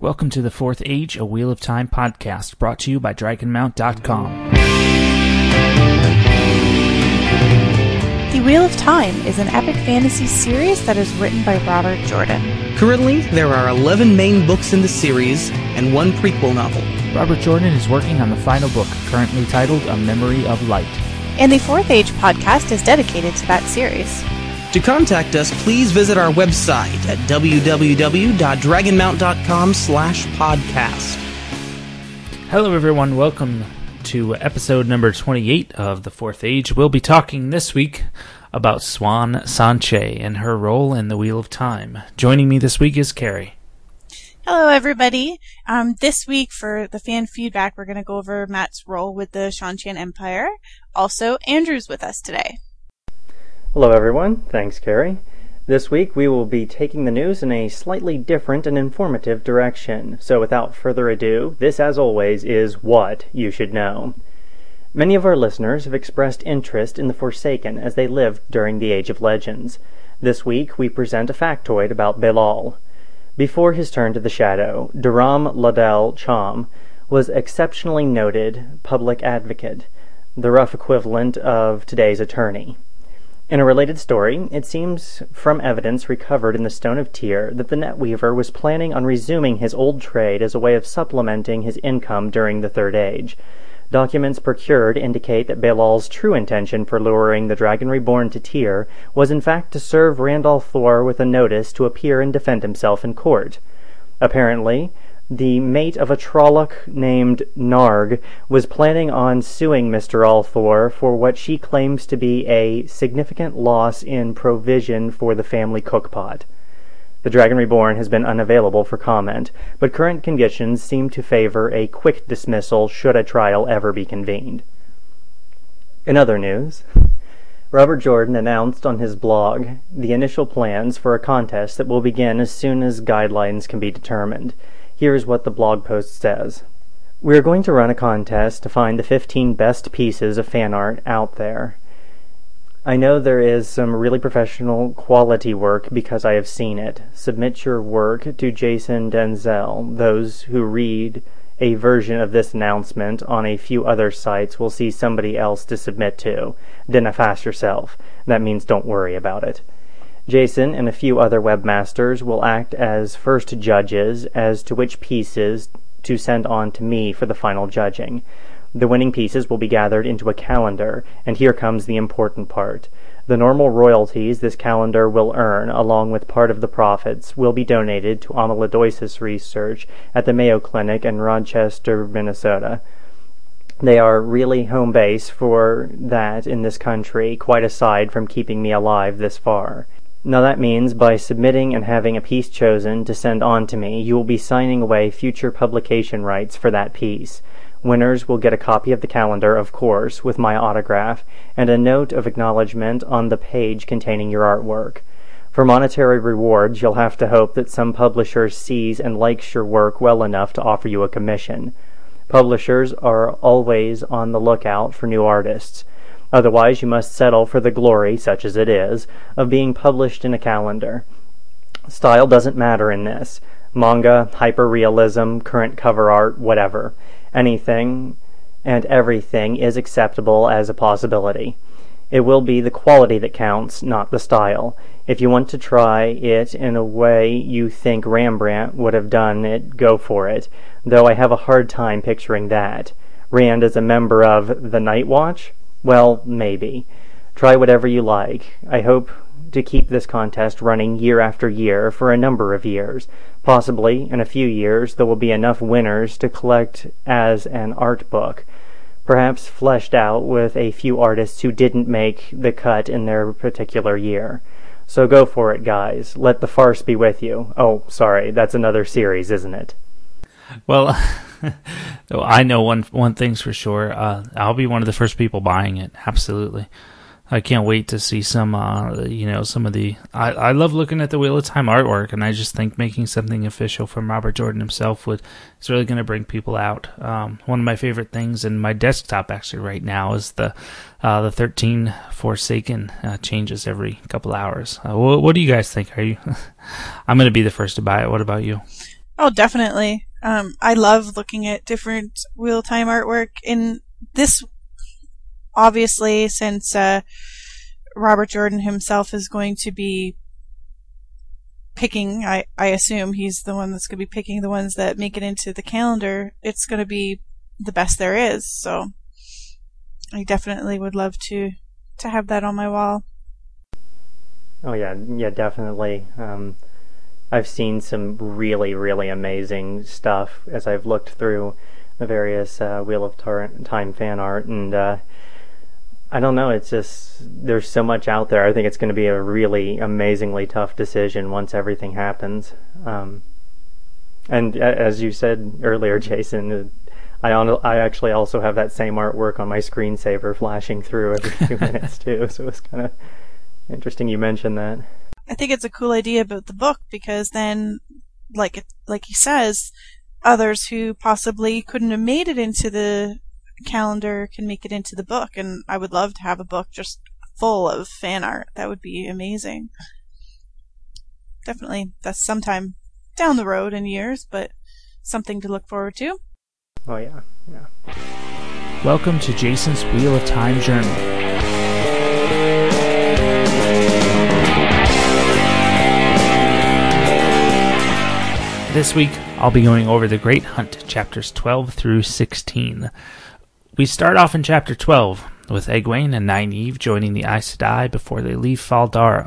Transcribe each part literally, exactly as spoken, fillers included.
Welcome to the Fourth Age, a Wheel of Time podcast, brought to you by Dragon Mount dot com. The Wheel of Time is an epic fantasy series that is written by Robert Jordan. Currently, there are eleven main books in the series and one prequel novel. Robert Jordan is working on the final book, currently titled A Memory of Light. And the Fourth Age podcast is dedicated to that series. To contact us, please visit our website at w w w dot dragon mount dot com slash podcast. Hello everyone, welcome to episode number twenty-eight of The Fourth Age. We'll be talking this week about Siuan Sanche and her role in the Wheel of Time. Joining me this week is Carrie. Hello everybody. Um, this week for the fan feedback, we're going to go over Matt's role with the Seanchan Empire. Also, Andrew's with us today. Hello everyone, thanks Carrie. This week we will be taking the news in a slightly different and informative direction, so without further ado, this as always is what you should know. Many of our listeners have expressed interest in the Forsaken as they lived during the Age of Legends. This week we present a factoid about Be'lal. Before his turn to the Shadow, Duram Ladel Cham was exceptionally noted public advocate, the rough equivalent of today's attorney. In a related story, it seems from evidence recovered in the Stone of Tyr that the Netweaver was planning on resuming his old trade as a way of supplementing his income during the Third Age. Documents procured indicate that Be'lal's true intention for luring the Dragon Reborn to Tyr was in fact to serve Randall Thor with a notice to appear and defend himself in court. Apparently, the mate of a Trolloc named Narg was planning on suing Mister Althor for what she claims to be a significant loss in provision for the family cookpot. The Dragon Reborn has been unavailable for comment, but current conditions seem to favor a quick dismissal should a trial ever be convened. In other news, Robert Jordan announced on his blog the initial plans for a contest that will begin as soon as guidelines can be determined. Here's what the blog post says. We are going to run a contest to find the fifteen best pieces of fan art out there. I know there is some really professional quality work because I have seen it. Submit your work to Jason Denzel. Those who read a version of this announcement on a few other sites will see somebody else to submit to. Dinna fast yourself. That means don't worry about it. Jason and a few other webmasters will act as first judges as to which pieces to send on to me for the final judging. The winning pieces will be gathered into a calendar, and here comes the important part. The normal royalties this calendar will earn, along with part of the profits, will be donated to amyloidosis research at the Mayo Clinic in Rochester, Minnesota. They are really home base for that in this country, quite aside from keeping me alive this far. Now that means by submitting and having a piece chosen to send on to me, you will be signing away future publication rights for that piece. Winners will get a copy of the calendar, of course, with my autograph, and a note of acknowledgement on the page containing your artwork. For monetary rewards, you'll have to hope that some publisher sees and likes your work well enough to offer you a commission. Publishers are always on the lookout for new artists. Otherwise, you must settle for the glory, such as it is, of being published in a calendar. Style doesn't matter in this. Manga, hyperrealism, current cover art, whatever. Anything and everything is acceptable as a possibility. It will be the quality that counts, not the style. If you want to try it in a way you think Rembrandt would have done it, go for it, though I have a hard time picturing that. Rand is a member of the Night Watch? Well, maybe. Try whatever you like. I hope to keep this contest running year after year for a number of years. Possibly, in a few years, there will be enough winners to collect as an art book, perhaps fleshed out with a few artists who didn't make the cut in their particular year. So go for it, guys. Let the farce be with you. Oh, sorry, that's another series, isn't it? Well, I know one one thing's for sure. Uh, I'll be one of the first people buying it. Absolutely. I can't wait to see some, uh, you know, some of the... I, I love looking at the Wheel of Time artwork, and I just think making something official from Robert Jordan himself would is really going to bring people out. Um, one of my favorite things in my desktop, actually, right now is the uh, the thirteen Forsaken uh, changes every couple hours. Uh, what, what do you guys think? Are you? I'm going to be the first to buy it. What about you? Oh, definitely. Um, I love looking at different Wheel of Time artwork. In this, obviously, since uh, Robert Jordan himself is going to be picking, I, I assume he's the one that's going to be picking the ones that make it into the calendar, it's going to be the best there is. So I definitely would love to, to have that on my wall. Oh yeah, yeah, definitely. Um, I've seen some really, really amazing stuff as I've looked through the various uh, Wheel of Tar- Time fan art, and uh, I don't know, it's just, there's so much out there. I think it's going to be a really amazingly tough decision once everything happens. Um, and as you said earlier, Jason, I, on, I actually also have that same artwork on my screensaver flashing through every few minutes too, so it's kind of interesting you mentioned that. I think it's a cool idea about the book, because then, like it, like he says, others who possibly couldn't have made it into the calendar can make it into the book, and I would love to have a book just full of fan art. That would be amazing. Definitely, that's sometime down the road in years, but something to look forward to. Oh yeah, yeah. Welcome to Jason's Wheel of Time Journal. This week, I'll be going over The Great Hunt, chapters twelve through sixteen. We start off in chapter twelve, with Egwene and Nynaeve joining the Aes Sedai before they leave Fal Dara.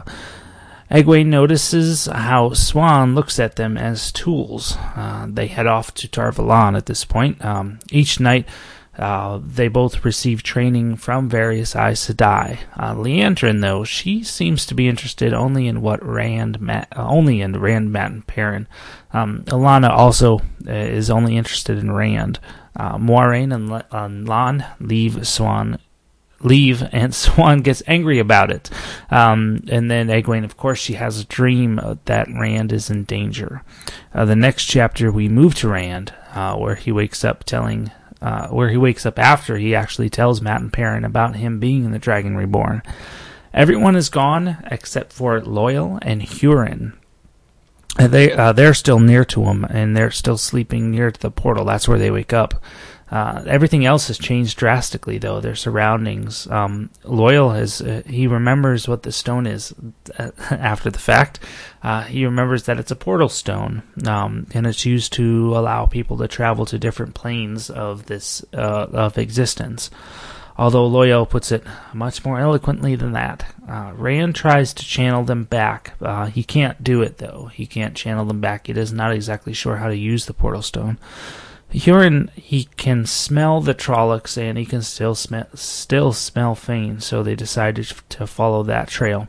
Egwene notices how Siuan looks at them as tools. Uh, they head off to Tar Valon at this point. Um, each night, uh, they both receive training from various Aes Sedai. Uh, Liandrin, though, she seems to be interested only in what Rand, Ma- uh, only in Rand, Mat, and Perrin. Um, Alanna also uh, is only interested in Rand. Uh, Moiraine and, Le- and Lan leave Siuan, leave, and Siuan gets angry about it. Um, and then Egwene, of course, she has a dream that Rand is in danger. Uh, the next chapter, we move to Rand, uh, where he wakes up telling. Uh, where he wakes up after he actually tells Mat and Perrin about him being in the Dragon Reborn. Everyone is gone except for Loial and Hurin. Uh, they, uh, they're still near to him, and they're still sleeping near to the portal. That's where they wake up. Uh, everything else has changed drastically, though, their surroundings. Um, Loial has, uh, he remembers what the stone is uh, after the fact. Uh, he remembers that it's a portal stone, um, and it's used to allow people to travel to different planes of this, uh, of existence. Although Loial puts it much more eloquently than that. Uh, Rand tries to channel them back. Uh, he can't do it, though. He can't channel them back. He is not exactly sure how to use the portal stone. Hurin, he can smell the Trollocs, and he can still smell still smell Fane, so they decided to follow that trail.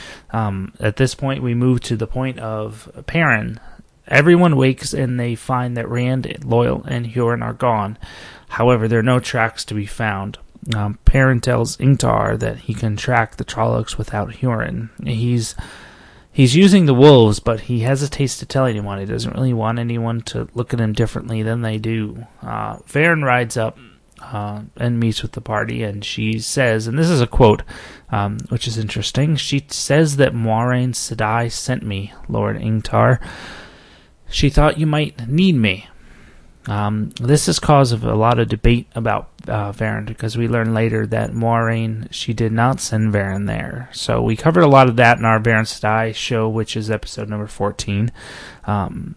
Um, at this point, we move to the point of Perrin. Everyone wakes, and they find that Rand, Loial, and Hurin are gone. However, there are no tracks to be found. Um, Perrin tells Ingtar that he can track the Trollocs without Hurin. He's He's using the wolves, but he hesitates to tell anyone. He doesn't really want anyone to look at him differently than they do. Uh, Varen rides up uh, and meets with the party, and she says, and this is a quote, um, which is interesting. She says that Moiraine Sedai sent me, Lord Ingtar. She thought you might need me. Um, this is cause of a lot of debate about uh, Varen, because we learn later that Moiraine, she did not send Varen there. So we covered a lot of that in our Varen Sedai show, which is episode number fourteen. Um,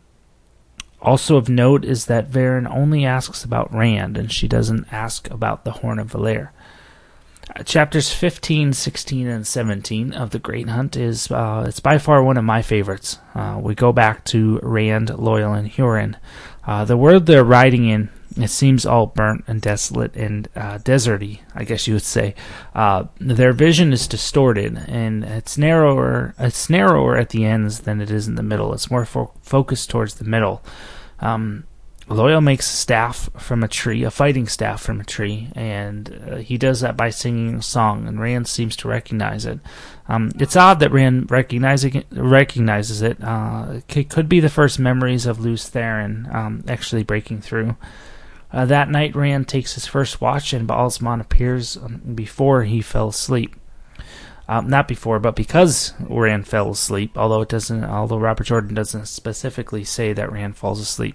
also of note is that Varen only asks about Rand, and she doesn't ask about the Horn of Valere. Uh, chapters fifteen, sixteen, and seventeen of The Great Hunt is uh, it's by far one of my favorites. Uh, we go back to Rand, Loial, and Hurin. Uh, the world they're riding in, it seems all burnt and desolate and uh, deserty, I guess you would say. Uh, their vision is distorted, and it's narrower. It's narrower at the ends than it is in the middle. It's more fo- focused towards the middle. Um, Loial makes a staff from a tree, a fighting staff from a tree, and uh, he does that by singing a song, and Rand seems to recognize it. Um, it's odd that Rand recognizing it, recognizes it. Uh, it could be the first memories of Lews Therin um, actually breaking through. Uh, that night, Rand takes his first watch, and Ba'alzamon appears um, before he fell asleep. Um, not before, but because Rand fell asleep. Although it doesn't, although Robert Jordan doesn't specifically say that Rand falls asleep.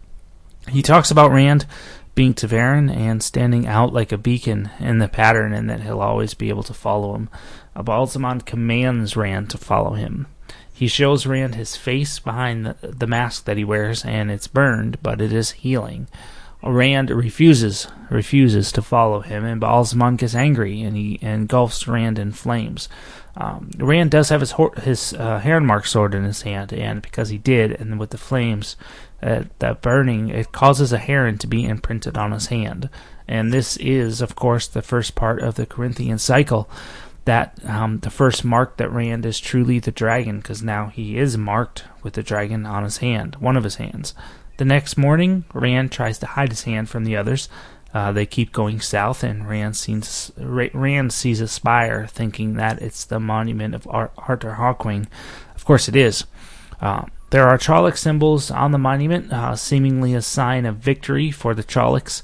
He talks about Rand being Ta'veren and standing out like a beacon in the pattern, and that he'll always be able to follow him. Ba'alzamon commands Rand to follow him. He shows Rand his face behind the, the mask that he wears, and it's burned, but it is healing. Rand refuses refuses to follow him, and Ba'alzamon gets angry, and he engulfs Rand in flames. Um, Rand does have his his uh, Heronmark sword in his hand, and because he did, and with the flames, uh, that burning, it causes a heron to be imprinted on his hand. And this is, of course, the first part of the Corinthian cycle. That um, the first mark that Rand is truly the dragon, because now he is marked with the dragon on his hand, one of his hands. The next morning, Rand tries to hide his hand from the others. Uh, they keep going south, and Rand sees, Rand sees a spire, thinking that it's the monument of Ar- Arthur Hawkwing. Of course it is. Uh, there are Trolloc symbols on the monument, uh, seemingly a sign of victory for the Trollocs.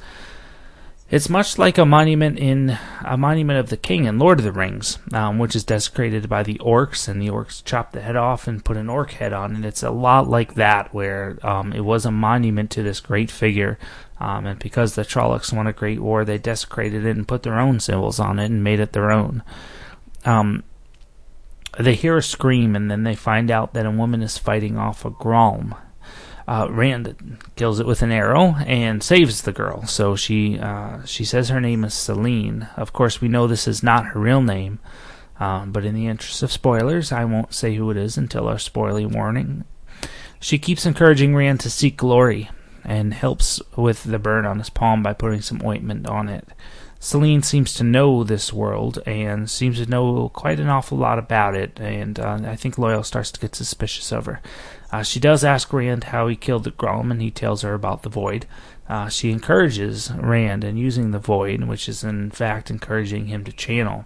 It's much like a monument in a monument of the king in Lord of the Rings, um, which is desecrated by the orcs, and the orcs chop the head off and put an orc head on it. It's a lot like that, where um, it was a monument to this great figure, um, and because the Trollocs won a great war, they desecrated it and put their own symbols on it and made it their own. Um, they hear a scream, and then they find out that a woman is fighting off a Gralm. Uh, Rand kills it with an arrow and saves the girl. So she uh, she says her name is Selene. Of course, we know this is not her real name, um, but in the interest of spoilers, I won't say who it is until our spoiler warning. She keeps encouraging Rand to seek glory and helps with the burn on his palm by putting some ointment on it. Selene seems to know this world and seems to know quite an awful lot about it, and uh, I think Loial starts to get suspicious of her. Uh, she does ask Rand how he killed the Gralm, and he tells her about the Void. Uh, she encourages Rand in using the Void, which is in fact encouraging him to channel.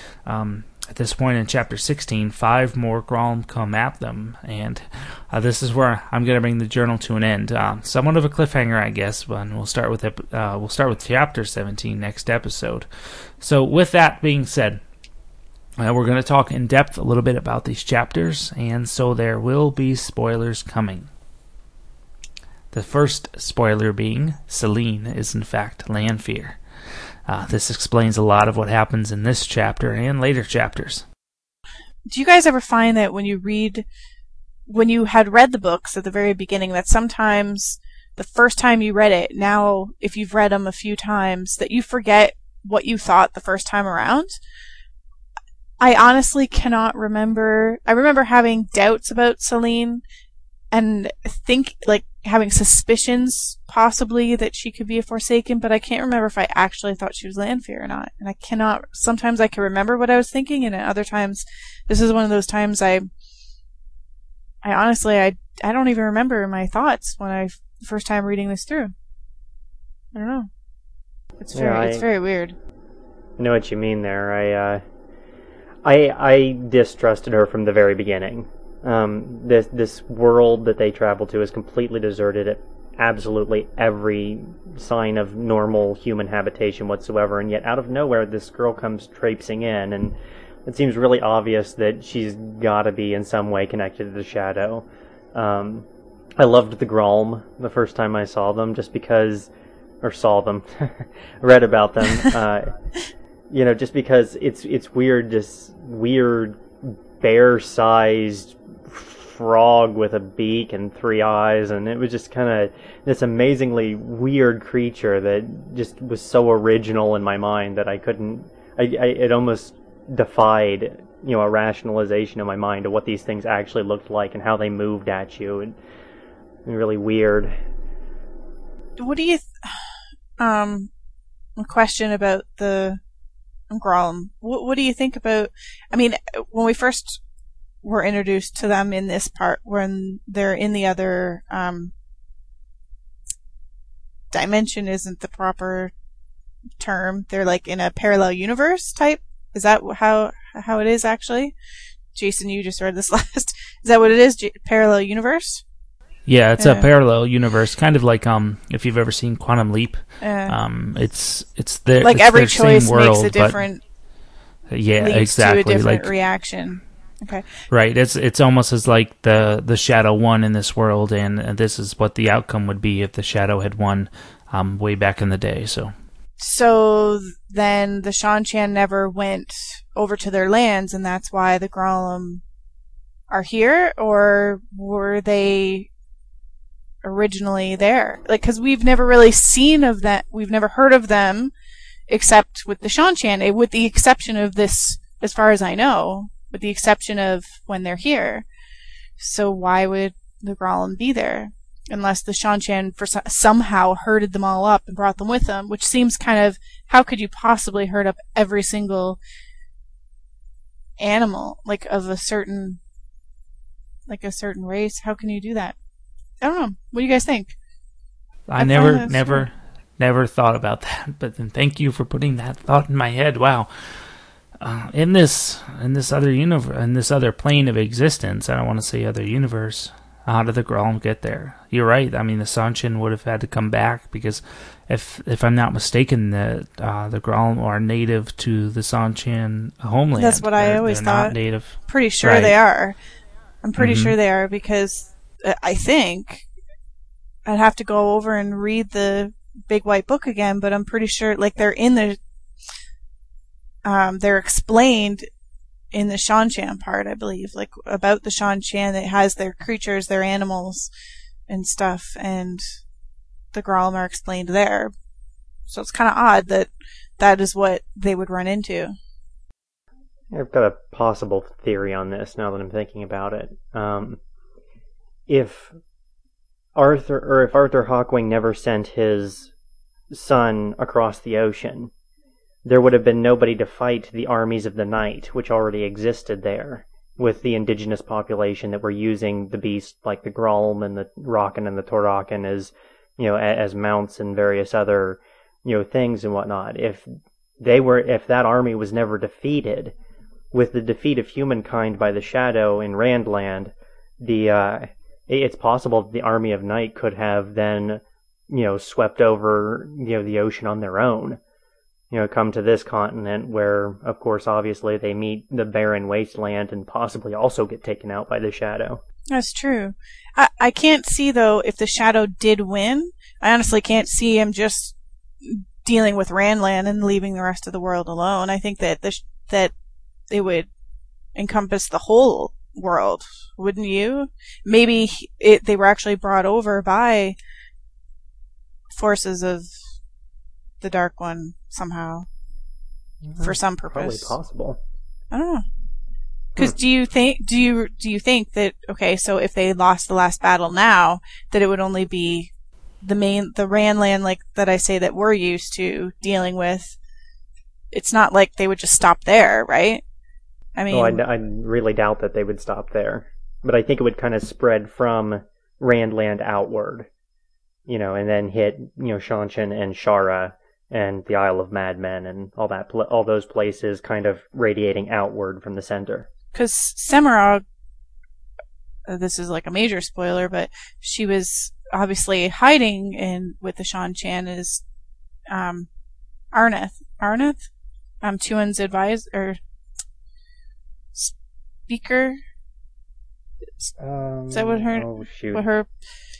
Um, at this point in chapter sixteen, five more Gralm come at them, and uh, this is where I'm going to bring the journal to an end. Uh, somewhat of a cliffhanger, I guess, but we'll start with uh, we'll start with chapter seventeen next episode. So, with that being said, Uh, we're going to talk in depth a little bit about these chapters, and so there will be spoilers coming. The first spoiler being Selene is in fact Lanfear. Uh, this explains a lot of what happens in this chapter and later chapters. Do you guys ever find that when you read, when you had read the books at the very beginning, that sometimes the first time you read it, now if you've read them a few times, that you forget what you thought the first time around? I honestly cannot remember. I remember having doubts about Selene and think, like, having suspicions, possibly, that she could be a Forsaken, but I can't remember if I actually thought she was Lanfear or not. And I cannot, sometimes I can remember what I was thinking, and at other times, this is one of those times I, I honestly, I, I don't even remember my thoughts when I, the first time reading this through. I don't know. It's very, yeah, I, it's very weird. I know what you mean there. I, uh, I I distrusted her from the very beginning. Um, this this world that they travel to is completely deserted at absolutely every sign of normal human habitation whatsoever, and yet out of nowhere this girl comes traipsing in, and it seems really obvious that she's got to be in some way connected to the Shadow. Um, I loved the Gralm the first time I saw them, just because, or saw them, read about them. Uh, You know, just because it's it's weird, this weird bear-sized frog with a beak and three eyes, and it was just kind of this amazingly weird creature that just was so original in my mind that I couldn't. I, I it almost defied, you know, a rationalization in my mind of what these things actually looked like and how they moved at you, and, and really weird. What do you? Th- um, a question about the Gralm. What, what do you think about, I mean, when we first were introduced to them in this part, when they're in the other um, dimension isn't the proper term. They're like in a parallel universe type. Is that how how it is actually? Jason, you just read this last. Is that what it is? J- parallel universe? Yeah, it's uh, a parallel universe, kind of like um, if you've ever seen Quantum Leap. Uh, um, it's it's their like it's every their choice same world, makes a different. yeah, leads exactly. to a different like, reaction. Okay. Right. It's it's almost as like the, the shadow won in this world, and this is what the outcome would be if the shadow had won um, way back in the day. So. So then the Shan-Chan never went over to their lands, and that's why the Grolem are here, or were they originally there? Like, because we've never really seen of that, we've never heard of them, except with the Shan-Chan, with the exception of this, as far as I know, with the exception of when they're here. So why would the Grolem be there? Unless the Shan-Chan for somehow herded them all up and brought them with them, which seems kind of, how could you possibly herd up every single animal, like of a certain, like a certain race? How can you do that? I don't know. What do you guys think? I, I never, never, cool. never thought about that. But then, thank you for putting that thought in my head. Wow. Uh, in this, in this other universe, in this other plane of existence, I don't want to say other universe. How did the Grolem get there? You're right. I mean, the Shan-Chan would have had to come back because, if if I'm not mistaken, the uh, the Grolem are native to the Shan-Chan homeland. That's what they're, I always they're thought. Not native. Pretty sure right. they are. I'm pretty mm-hmm. sure they are because uh, I think I'd have to go over and read the Big White Book again, but I'm pretty sure like they're in the um they're explained in the Shan-Chan part, I believe, like about the Shan-Chan that has their creatures, their animals and stuff, and the Grolem are explained there. So it's kind of odd that that is what they would run into. I've got a possible theory on this now that I'm thinking about it. Um, if Arthur, or if Arthur Hawkwing never sent his son across the ocean, there would have been nobody to fight the armies of the night, which already existed there, with the indigenous population that were using the beast like the Grolem and the Rocken and the Torokan as, you know, as mounts and various other, you know, things and whatnot. If they were, if that army was never defeated, with the defeat of humankind by the Shadow in Randland, the uh, it's possible that the army of night could have then, you know, swept over, you know, the ocean on their own. You know, come to this continent where, of course, obviously they meet the barren wasteland and possibly also get taken out by the Shadow. That's true. I, I can't see, though, if the Shadow did win. I honestly can't see him just dealing with Randland and leaving the rest of the world alone. I think that the, that it would encompass the whole world, wouldn't you? Maybe it, they were actually brought over by forces of the Dark One somehow, mm-hmm. for some purpose. Probably possible. I don't know. Because hmm. do you think do you do you think that okay, so if they lost the last battle now, that it would only be the main the Randland like that I say that we're used to dealing with? It's not like they would just stop there, right? I mean, oh, I, I really doubt that they would stop there, but I think it would kind of spread from Randland outward, you know, and then hit you know Shan-Chan and Shara and the Isle of Madmen and all that, all those places kind of radiating outward from the center. Because Semirog, uh, this is like a major spoiler, but she was obviously hiding in with the Shan-Chan is um, Arneth. Arneth? Um, Tuan's advisor, or speaker? Um, is that what her, oh, shoot. what her...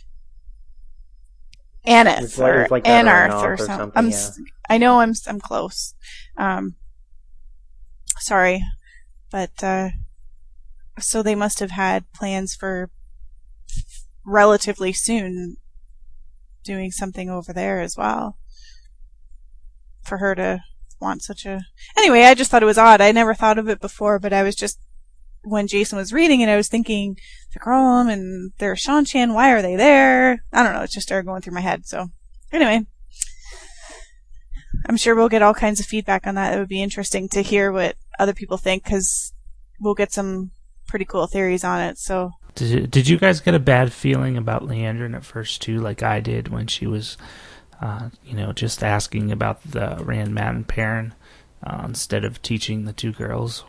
Aneth or like Anarth or, or something. something I'm, yeah. I know I'm I'm close. Um, sorry, but uh, so they must have had plans for relatively soon doing something over there as well. For her to want such a anyway, I just thought it was odd. I never thought of it before, but I was just when Jason was reading it, I was thinking the Grolem and their Shan-Chan, why are they there? I don't know, it just started going through my head. So, anyway, I'm sure we'll get all kinds of feedback on that. It would be interesting to hear what other people think, because we'll get some pretty cool theories on it. So, did you, did you guys get a bad feeling about Liandrin at first too, like I did when she was, uh, you know, just asking about the Rand, Matt, and Perrin uh, instead of teaching the two girls?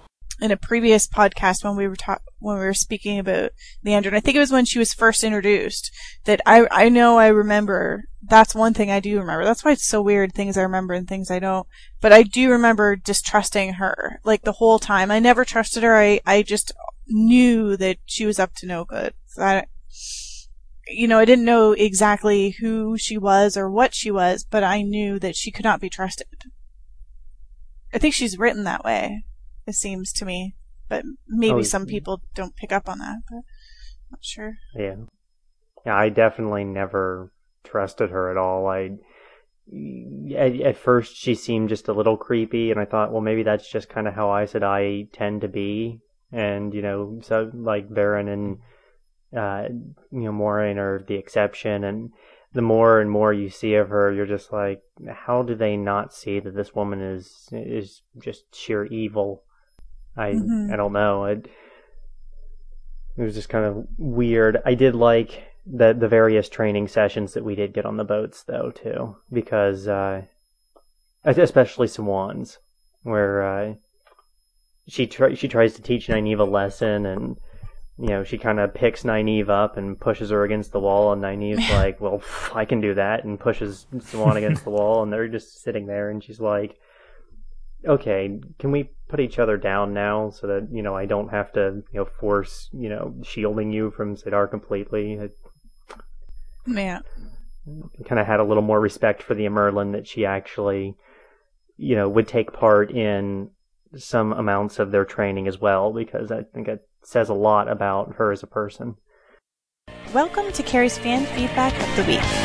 in a previous podcast when we were ta- when we were speaking about Leandra, and I think it was when she was first introduced, that I I know I remember. That's one thing I do remember. That's why it's so weird, things I remember and things I don't. But I do remember distrusting her, like, the whole time. I never trusted her. I, I just knew that she was up to no good. So I, you know, I didn't know exactly who she was or what she was, but I knew that she could not be trusted. I think she's written that way, it seems to me. But maybe oh, some people don't pick up on that, but I'm not sure. Yeah. Yeah, I definitely never trusted her at all. I at, at first she seemed just a little creepy, and I thought, well, maybe that's just kind of how Aes Sedai tend to be. And, you know, so like Beren and uh, you know, Moiraine are the exception, and the more and more you see of her, you're just like, how do they not see that this woman is is just sheer evil? I Mm-hmm. I don't know. It it was just kind of weird. I did like the the various training sessions that we did get on the boats, though, too, because uh, especially Siuan's, where uh, she try, she tries to teach Nynaeve a lesson, and you know, she kind of picks Nynaeve up and pushes her against the wall, and Nynaeve's like, well, pff, I can do that, and pushes Siuan against the wall, and they're just sitting there, and she's like, okay, can we put each other down now so that, you know, I don't have to, you know, force, you know, shielding you from Sidar completely? It Yeah. kind of had a little more respect for the Merlin, that she actually, you know, would take part in some amounts of their training as well, because I think it says a lot about her as a person. Welcome to Carrie's Fan Feedback of the Week.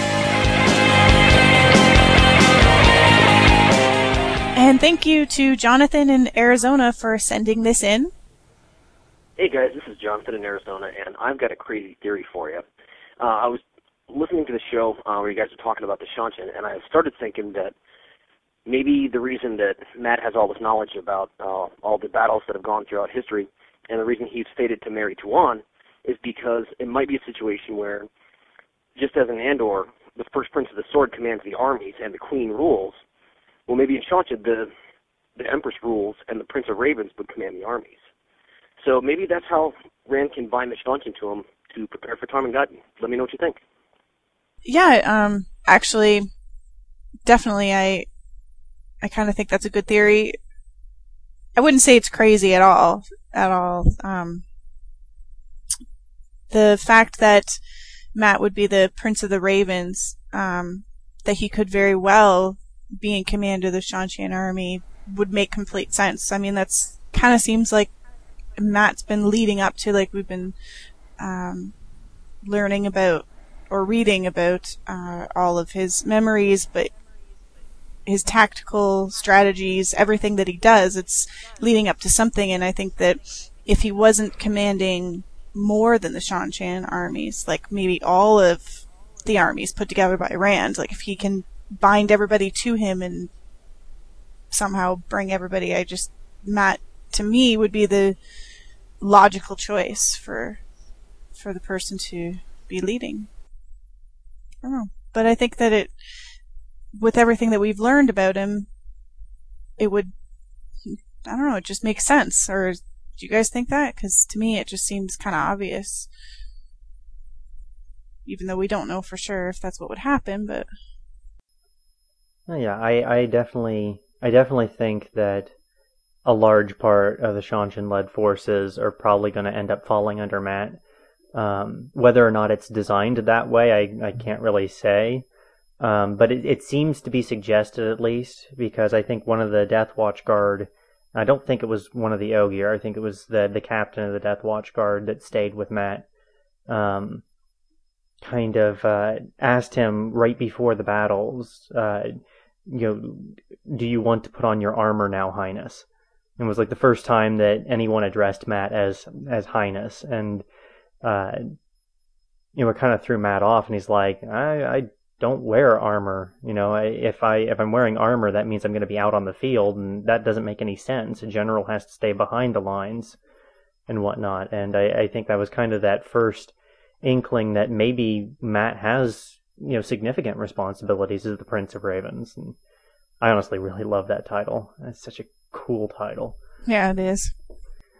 And thank you to Jonathan in Arizona for sending this in. Hey guys, this is Jonathan in Arizona, and I've got a crazy theory for you. Uh, I was listening to the show uh, where you guys were talking about the Seanchan, and I started thinking that maybe the reason that Matt has all this knowledge about uh, all the battles that have gone throughout history, and the reason he's fated to marry Tuon, is because it might be a situation where, just as in Andor, the first Prince of the Sword commands the armies and the Queen rules, well, maybe in Seanchan, the, the Empress rules and the Prince of Ravens would command the armies. So maybe that's how Rand can bind the Seanchan to him to prepare for Tarmangad. Let me know what you think. Yeah, um, actually, definitely, I, I kind of think that's a good theory. I wouldn't say it's crazy at all, at all. Um, the fact that Matt would be the Prince of the Ravens, um, that he could very well be in command of the Seanchan army would make complete sense. I mean, that's kind of seems like Matt's been leading up to, like we've been um, learning about or reading about uh, all of his memories, but his tactical strategies, everything that he does, it's leading up to something. And I think that if he wasn't commanding more than the Seanchan armies, like maybe all of the armies put together by Rand, like if he can bind everybody to him and somehow bring everybody, I just, Matt, to me, would be the logical choice for for the person to be leading. I don't know. But I think that it, with everything that we've learned about him, it would, I don't know, it just makes sense. Or do you guys think that? Because to me, it just seems kind of obvious. Even though we don't know for sure if that's what would happen, but... Yeah, I, I definitely I definitely think that a large part of the Seanchan-led forces are probably going to end up falling under Matt. Um, whether or not it's designed that way, I, I can't really say. Um, but it, it seems to be suggested, at least, because I think one of the Death Watch Guard, I don't think it was one of the Ogier, I think it was the, the captain of the Death Watch Guard that stayed with Matt, um, kind of uh, asked him right before the battles, uh, you know, do you want to put on your armor now, Highness? It was like the first time that anyone addressed Matt as as Highness, and uh, you know, it kind of threw Matt off, and he's like, I, I don't wear armor. You know, I, if I if I'm wearing armor, that means I'm going to be out on the field, and that doesn't make any sense. A general has to stay behind the lines and whatnot. And I, I think that was kind of that first inkling that maybe Matt has, you know, significant responsibilities as the Prince of Ravens. And I honestly really love that title. It's such a cool title. Yeah, it is.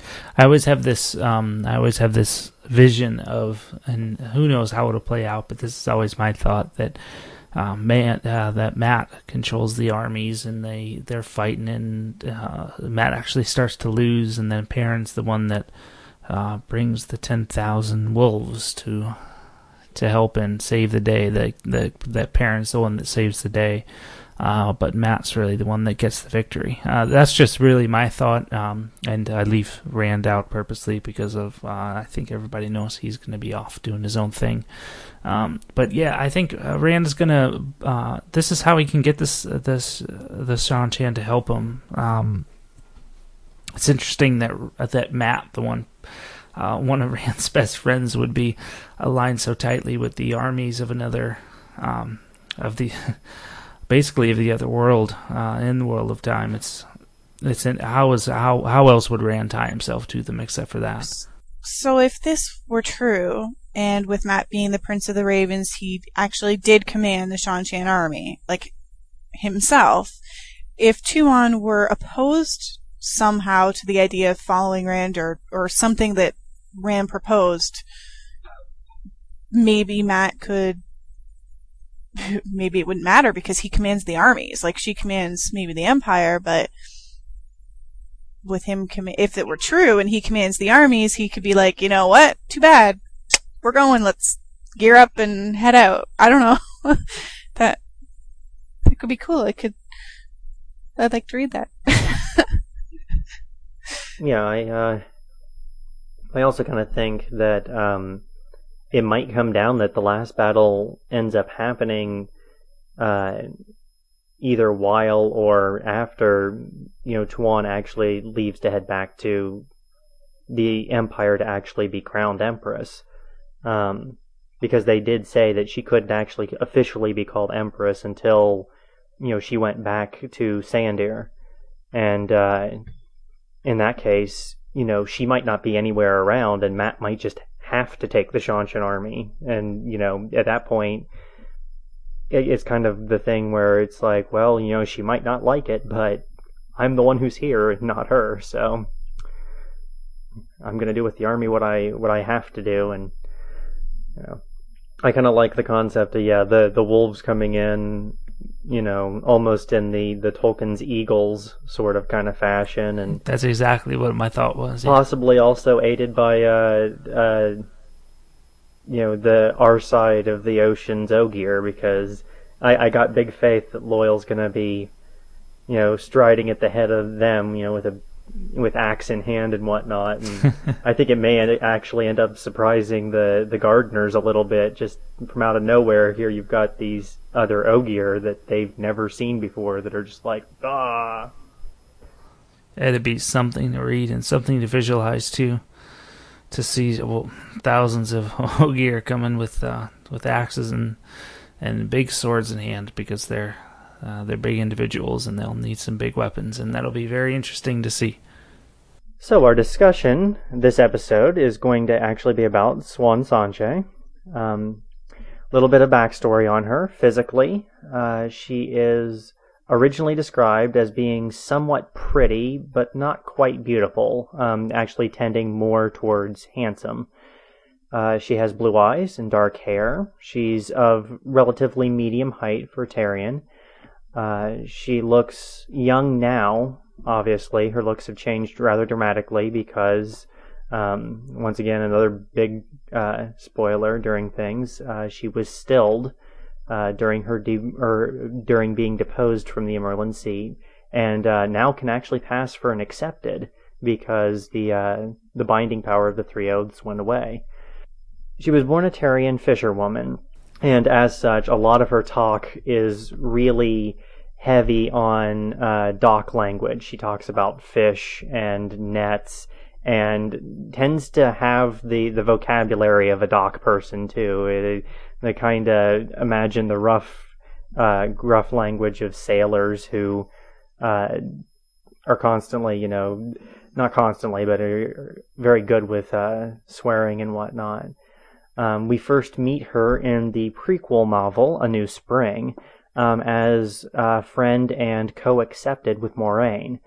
I always have this. Um, I always have this vision of, and who knows how it'll play out. But this is always my thought that, uh, man, uh, that Matt controls the armies, and they they're fighting, and uh, Matt actually starts to lose, and then Perrin's the one that uh, brings the ten thousand wolves to to help and save the day. That that that Perrin's the one that saves the day. Uh, but Matt's really the one that gets the victory. Uh, that's just really my thought, um, and I leave Rand out purposely because of uh, I think everybody knows he's going to be off doing his own thing. Um, but yeah, I think uh, Rand is going to. Uh, this is how he can get this uh, this uh, the Seanchan to help him. Um, it's interesting that that Matt, the one. Uh, one of Rand's best friends, would be aligned so tightly with the armies of another um, of the. Basically, of the other world, uh, in the world of time, it's it's in, how is how how else would Rand tie himself to them except for that? So, if this were true, and with Matt being the Prince of the Ravens, he actually did command the Seanchan army, like himself. If Tuon were opposed somehow to the idea of following Rand, or or something that Rand proposed, maybe Matt could. Maybe it wouldn't matter because he commands the armies. Like, she commands maybe the Empire, but with him, com- if it were true and he commands the armies, he could be like, you know what? Too bad. We're going. Let's gear up and head out. I don't know. that that could be cool. I could. I'd like to read that. yeah, I. Uh, I also kind of think that. Um, It might come down that the last battle ends up happening uh, either while or after, you know, Tuon actually leaves to head back to the Empire to actually be crowned Empress. Um, because they did say that she couldn't actually officially be called Empress until, you know, she went back to Sandיר. And uh, in that case, you know, she might not be anywhere around, and Matt might just have to take the Seanchan army. And, you know, at that point, it's kind of the thing where it's like, well, you know, she might not like it, but I'm the one who's here, not her, so I'm going to do with the army what I what I have to do. And, you know, I kind of like the concept of, yeah, the, the wolves coming in, you know, almost in the, the Tolkien's Eagles sort of kind of fashion. And that's exactly what my thought was. Possibly yeah. also aided by, uh, uh, you know, the our side of the ocean's Ogier, because I, I got big faith that Loial's going to be, you know, striding at the head of them, you know, with a with axe in hand and whatnot. And I think it may actually end up surprising the, the gardeners a little bit, just from out of nowhere. Here you've got these other Ogier that they've never seen before that are just like, ah. It'd be something to read and something to visualize too, to see well, thousands of Ogier coming with uh, with axes and and big swords in hand, because they're uh, they're big individuals and they'll need some big weapons, and that'll be very interesting to see. So our discussion this episode is going to actually be about Siuan Sanche. Um, a little bit of backstory on her. Physically, uh, she is originally described as being somewhat pretty, but not quite beautiful, um, actually tending more towards handsome. Uh, she has blue eyes and dark hair. She's of relatively medium height for Taryon. Uh, she looks young now. Obviously, her looks have changed rather dramatically because, um, once again, another big uh, spoiler during things. Uh, she was stilled uh, during her de- or during being deposed from the Emerlin seat, and uh, now can actually pass for an accepted because the uh, the binding power of the three oaths went away. She was born a Taryon fisherwoman, and as such, a lot of her talk is really heavy on uh, dock language. She talks about fish and nets, and tends to have the, the vocabulary of a dock person too. It, they kind of imagine the rough, uh, gruff language of sailors who uh, are constantly, you know, not constantly, but are very good with uh, swearing and whatnot. Um, we first meet her in the prequel novel, A New Spring, um, as a friend and co-accepted with Moiraine.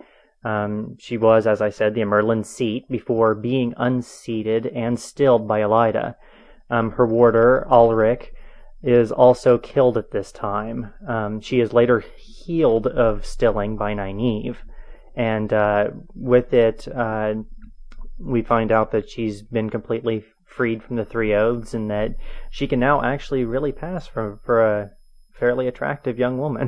Um, she was, as I said, the Merlin seat before being unseated and stilled by Elida. Um, her warder, Ulrich, is also killed at this time. Um, she is later healed of stilling by Nynaeve. And uh, with it, uh, we find out that she's been completely freed from the Three Oaths and that she can now actually really pass for, for a fairly attractive young woman.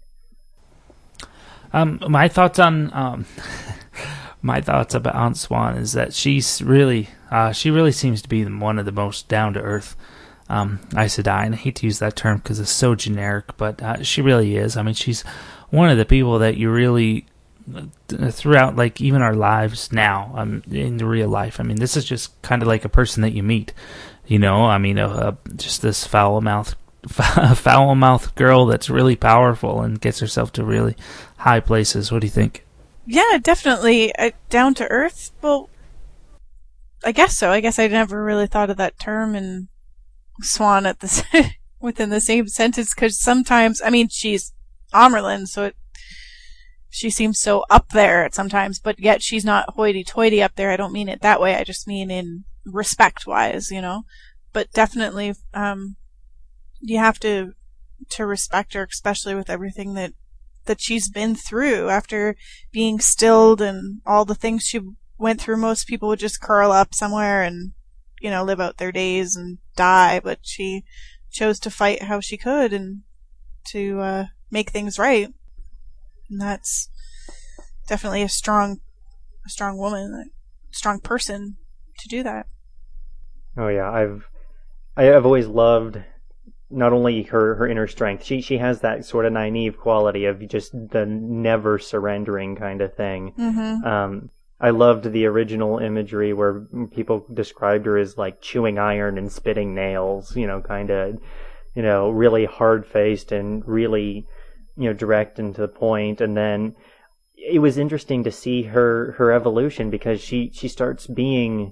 Um, my thoughts on um, my thoughts about Aunt Swan is that she's really uh, she really seems to be one of the most down to earth um, Aes Sedai, and I hate to use that term because it's so generic, but uh, she really is. I mean, she's one of the people that you really uh, throughout, like even our lives now, um, in real life. I mean, this is just kind of like a person that you meet, you know. I mean, uh, uh, just this foul mouth. foul-mouthed girl that's really powerful and gets herself to really high places. What do you think? Yeah, definitely. Uh, down to earth? Well, I guess so. I guess I never really thought of that term and Swan at the within the same sentence, because sometimes, I mean, she's Amyrlin, so it, she seems so up there at sometimes, but yet she's not hoity-toity up there. I don't mean it that way. I just mean in respect-wise, you know? But definitely, um, you have to to respect her, especially with everything that that she's been through after being stilled and all the things she went through. Most people would just curl up somewhere and, you know, live out their days and die, but she chose to fight how she could and to uh, make things right. And that's definitely a strong, a strong woman, a strong person to do that. Oh yeah, I've I've always loved not only her, her inner strength. She she has that sort of Nynaeve quality of just the never surrendering kind of thing. Mm-hmm. Um, I loved the original imagery where people described her as like chewing iron and spitting nails, you know, kind of, you know, really hard-faced and really, you know, direct and to the point. And then it was interesting to see her, her evolution, because she, she starts being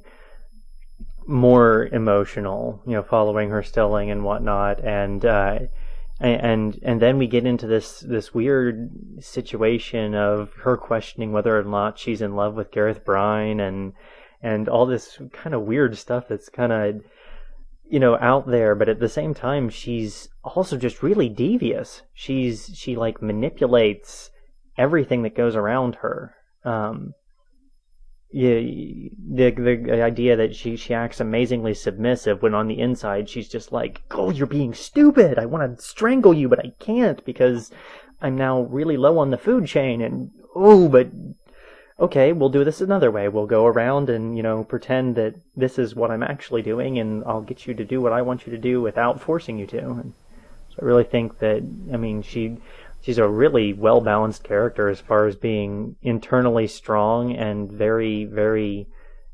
more emotional, you know, following her stilling and whatnot, and uh, and and then we get into this this weird situation of her questioning whether or not she's in love with Gareth Bryne, and and all this kind of weird stuff that's kind of, you know, out there, but at the same time she's also just really devious. She's she like manipulates everything that goes around her. Um, Yeah, the the idea that she, she acts amazingly submissive when on the inside she's just like, oh, you're being stupid. I want to strangle you, but I can't because I'm now really low on the food chain. And, oh, but, okay, we'll do this another way. We'll go around and, you know, pretend that this is what I'm actually doing, and I'll get you to do what I want you to do without forcing you to. And so I really think that, I mean, she... She's a really well-balanced character as far as being internally strong and very, very,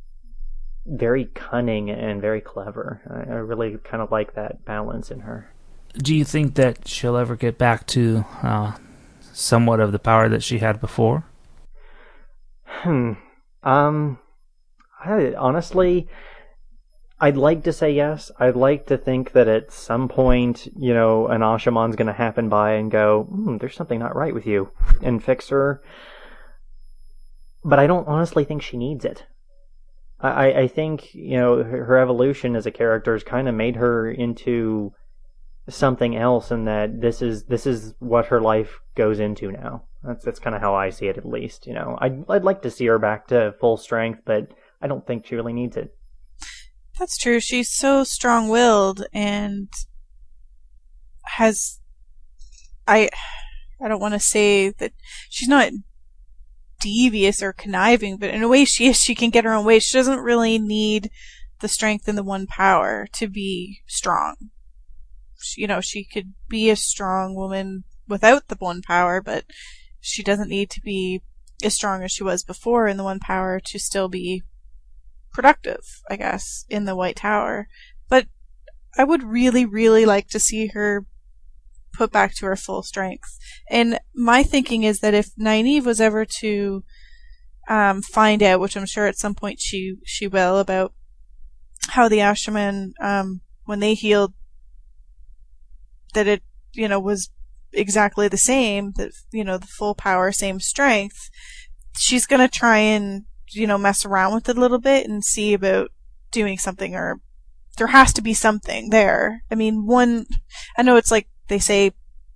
very cunning and very clever. I, I really kind of like that balance in her. Do you think that she'll ever get back to uh, somewhat of the power that she had before? Hmm. Um. I, honestly, I'd like to say yes. I'd like to think that at some point, you know, an Ashamon's going to happen by and go, hmm, there's something not right with you, and fix her. But I don't honestly think she needs it. I, I think, you know, her, her evolution as a character has kind of made her into something else, and that this is this is what her life goes into now. That's that's kind of how I see it, at least. You know, I'd I'd like to see her back to full strength, but I don't think she really needs it. That's true. She's so strong-willed and has, I, I don't want to say that she's not devious or conniving, but in a way she is. She can get her own way. She doesn't really need the strength in the one power to be strong. She, you know, she could be a strong woman without the one power, but she doesn't need to be as strong as she was before in the one power to still be productive, I guess, in the White Tower. But I would really, really like to see her put back to her full strength. And my thinking is that if Nynaeve was ever to um, find out, which I'm sure at some point she she will, about how the Asha'man, um, when they healed, that it, you know, was exactly the same, that, you know, the full power, same strength, she's gonna try and, you know, mess around with it a little bit and see about doing something, or there has to be something there. I mean, one, I know it's like they say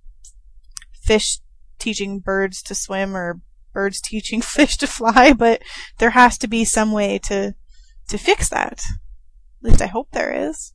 fish teaching birds to swim or birds teaching fish to fly, but there has to be some way to to fix that. At least I hope there is.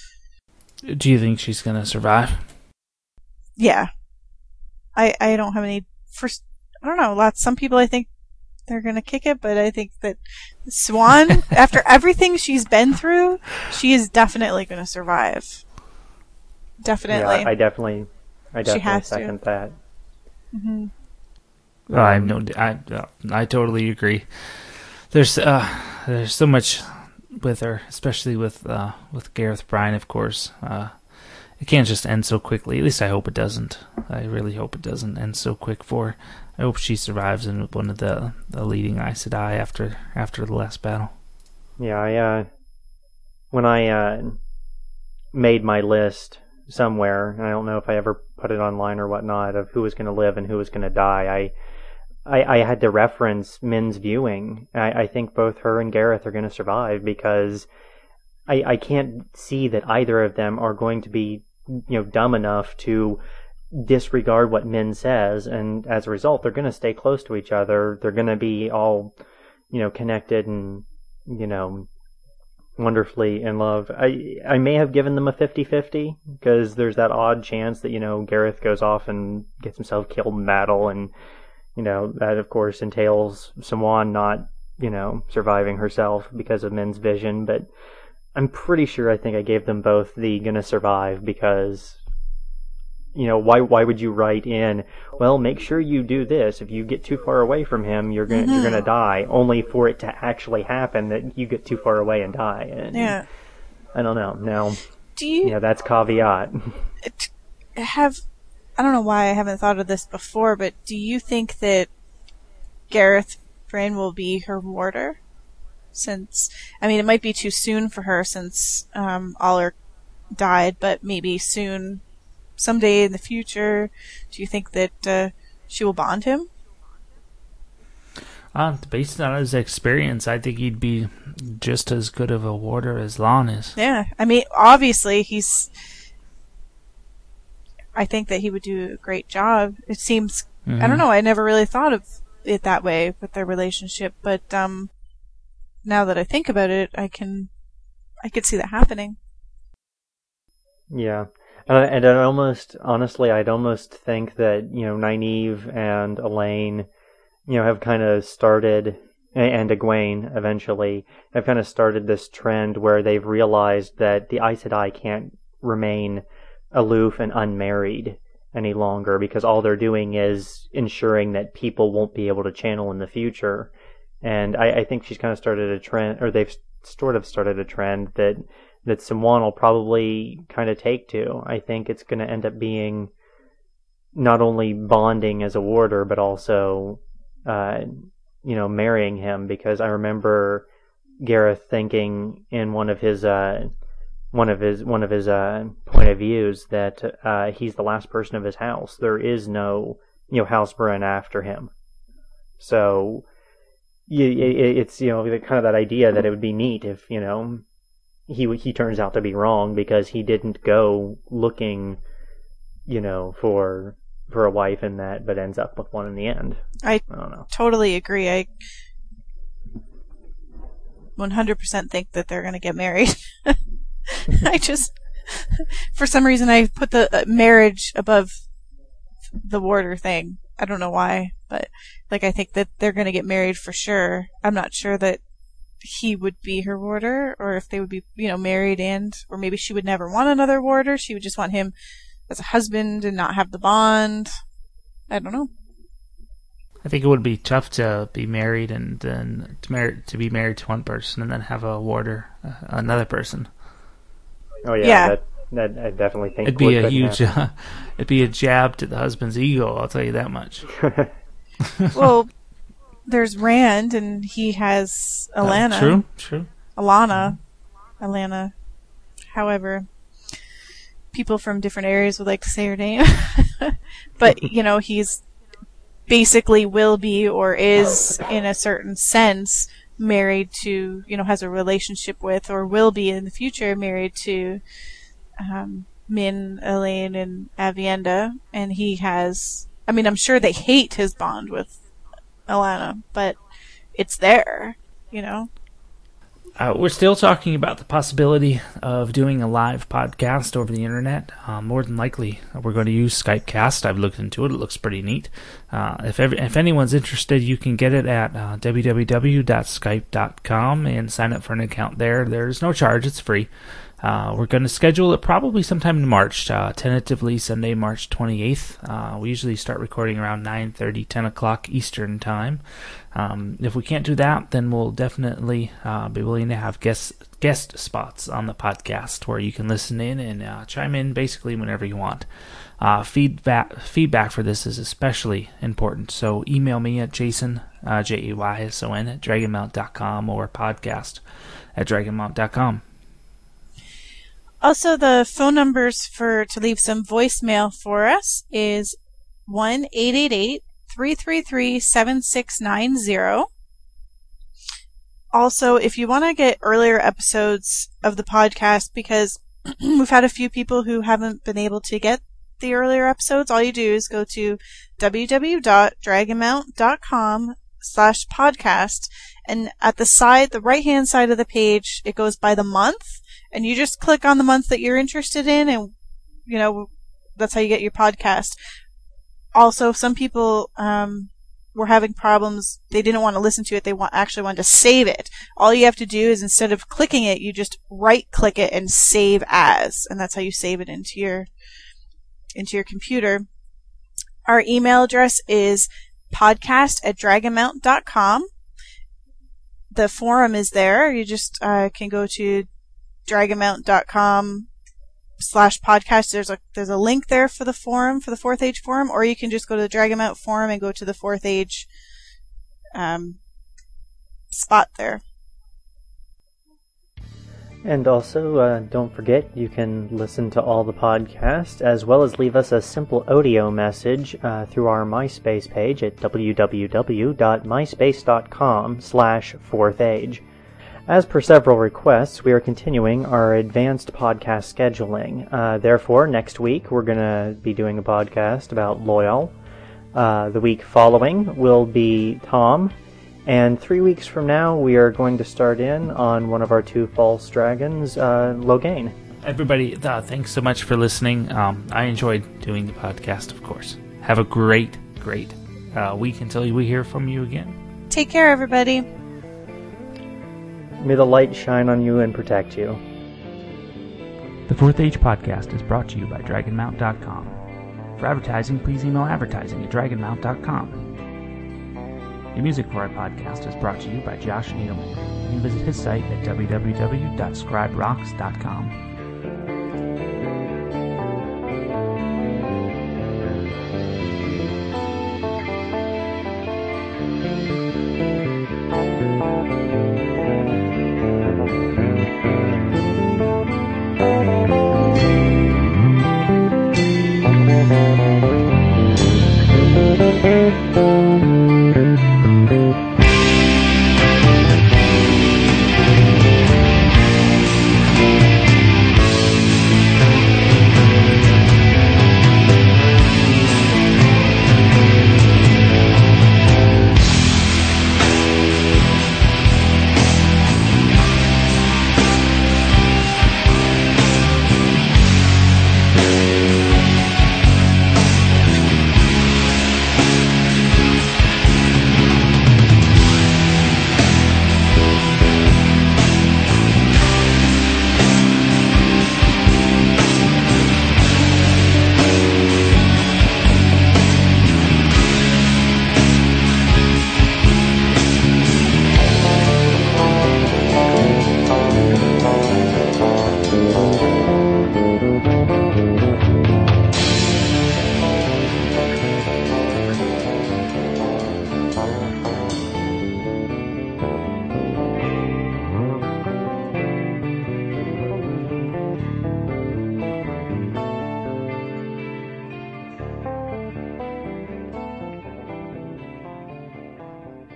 Do you think she's going to survive? Yeah. I I don't have any first I don't know, lots some people I think they're going to kick it, but I think that Swan, after everything she's been through, she is definitely going to survive. Definitely. Yeah, I definitely I She definitely has second to. that. Mm-hmm. Um, I no, I I totally agree. There's uh, there's so much with her, especially with uh, with Gareth Bryne, of course. Uh, it can't just end so quickly. At least I hope it doesn't. I really hope it doesn't end so quick for her. I hope she survives in one of the, the leading Aes Sedai after after the last battle. Yeah, I uh, when I uh, made my list somewhere, and I don't know if I ever put it online or whatnot, of who was going to live and who was going to die, I, I, I had to reference Min's viewing. I, I think both her and Gareth are going to survive, because I, I can't see that either of them are going to be, you know, dumb enough to disregard what Min says, and as a result, they're going to stay close to each other. They're going to be all, you know, connected and, you know, wonderfully in love. I I may have given them a fifty-fifty, because there's that odd chance that, you know, Gareth goes off and gets himself killed in battle, and, you know, that of course entails Siuan not, you know, surviving herself because of Min's vision. But I'm pretty sure I think I gave them both the gonna survive, because, you know, why why would you write in, well, make sure you do this. If you get too far away from him, you're gonna mm-hmm. you're gonna die, only for it to actually happen that you get too far away and die. And yeah. I don't know. Now, do you? Yeah, that's caveat. Have I don't know why I haven't thought of this before, but do you think that Gareth Bryne will be her warder? Since, I mean, it might be too soon for her since um, Aller died, but maybe soon. Someday in the future, do you think that uh, she will bond him? Uh, based on his experience, I think he'd be just as good of a warder as Lon is. Yeah, I mean, obviously he's... I think that he would do a great job. It seems... Mm-hmm. I don't know, I never really thought of it that way with their relationship, but um, now that I think about it, I can... I could see that happening. Yeah. Uh, and I almost, honestly, I'd almost think that, you know, Nynaeve and Elaine, you know, have kind of started, and Egwene eventually, have kind of started this trend where they've realized that the Aes Sedai can't remain aloof and unmarried any longer, because all they're doing is ensuring that people won't be able to channel in the future. And I, I think she's kind of started a trend, or they've sort of started a trend that that Siuan will probably kind of take to. I think it's going to end up being not only bonding as a warder, but also, uh, you know, marrying him, because I remember Gareth thinking in one of his, uh, one of his, one of his, uh, point of views that, uh, he's the last person of his house. There is no, you know, house Bryne after him. So, it's, you know, kind of that idea that it would be neat if, you know, he he turns out to be wrong, because he didn't go looking, you know, for for a wife in that, but ends up with one in the end. I, I don't know. Totally agree. I one hundred percent think that they're going to get married. I just, for some reason, I put the uh, marriage above the warder thing. I don't know why, but like I think that they're going to get married for sure. I'm not sure that he would be her warder, or if they would be, you know, married, and or maybe she would never want another warder. She would just want him as a husband and not have the bond. I don't know. I think it would be tough to be married and then to marry to be married to one person and then have a warder, uh, another person. Oh yeah, yeah. That, that I definitely think it'd be a huge, uh, it'd be a jab to the husband's ego. I'll tell you that much. Well, there's Rand, and he has Alana. Uh, true, true. Alana, Alana. However, people from different areas would like to say her name. But, you know, he's basically will be or is in a certain sense married to, you know, has a relationship with or will be in the future married to um, Min, Elaine, and Avienda, and he has, I mean, I'm sure they hate his bond with Alana, but it's there, you know. Uh, we're still talking about the possibility of doing a live podcast over the internet. Uh, more than likely, we're going to use Skypecast. I've looked into it. It looks pretty neat. Uh, if every, if anyone's interested, you can get it at uh, w w w dot skype dot com and sign up for an account there. There's no charge. It's free. Uh, we're going to schedule it probably sometime in March, uh, tentatively Sunday, March twenty-eighth. Uh, we usually start recording around nine thirty, ten o'clock Eastern time. Um, if we can't do that, then we'll definitely uh, be willing to have guest guest spots on the podcast where you can listen in and uh, chime in basically whenever you want. Uh, feedback feedback for this is especially important, so email me at Jason, uh, J A Y S O N, at dragonmount dot com or podcast at dragonmount dot com. Also, the phone numbers for to leave some voicemail for us is one eight eight eight, three three three, seven six nine zero. Also, if you want to get earlier episodes of the podcast, because we've had a few people who haven't been able to get the earlier episodes, all you do is go to w w w dot dragonmount dot com slash podcast, and at the side, the right-hand side of the page, it goes by the month, and you just click on the month that you're interested in, and, you know, that's how you get your podcast. Also, some people um, were having problems. They didn't want to listen to it. They want, actually wanted to save it. All you have to do is, instead of clicking it, you just right-click it and save as, and that's how you save it into your into your computer. Our email address is podcast at dragonmount dot com. The forum is there. You just uh, can go to dragonmount dot com slash podcast. There's a there's a link there for the forum, for the Fourth Age forum, or you can just go to the Dragonmount forum and go to the Fourth Age um, spot there. And also, uh, don't forget, you can listen to all the podcasts, as well as leave us a simple audio message uh, through our MySpace page at w w w dot myspace dot com slash fourth age. As per several requests, we are continuing our advanced podcast scheduling. Uh, therefore, next week we're going to be doing a podcast about Loyal. Uh, the week following will be Tom. And three weeks from now, we are going to start in on one of our two false dragons, uh, Logain. Everybody, uh, thanks so much for listening. Um, I enjoyed doing the podcast, of course. Have a great, great uh, week until we hear from you again. Take care, everybody. May the light shine on you and protect you. The Fourth Age Podcast is brought to you by dragonmount dot com. For advertising, please email advertising at dragonmount dot com. The music for our podcast is brought to you by Josh Needleman. You can visit his site at w w w dot scribe rocks dot com.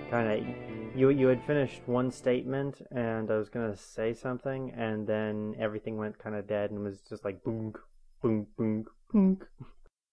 kind of you you had finished one statement, and I was gonna say something, and then everything went kind of dead, and was just like boom, boom, boom, boom.